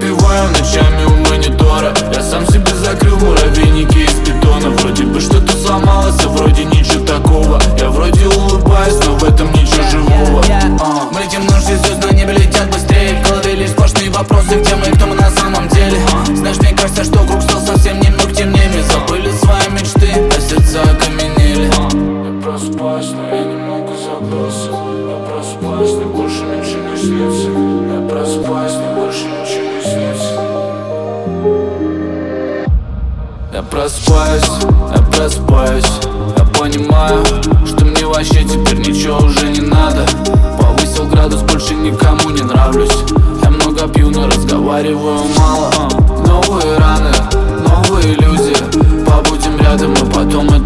выпиваю ночами у монитора. Я сам себе закрыл муравейники из бетона. Вроде бы что-то сломалось, а вроде ничего такого. Я вроде улыбаюсь, но в этом ничего живого. Мы летим ночь, все звезды на небе летят быстрее. В голове лишь сплошные вопросы, где мы и кто мы на самом деле. Знаешь, мне кажется, что круг стал совсем немного темнее. Мы забыли свои мечты, а сердца окаменели. Я проспаюсь, но я не могу забросить. Я проспаюсь, мне больше ничего не снится. Я проспаюсь, мне больше ничего не снится. Я проспаюсь, я понимаю, что мне вообще теперь ничего уже не надо. Повысил градус, больше никому не нравлюсь. Я много пью, но разговариваю мало. Новые раны, новые иллюзии. Побудем рядом, и потом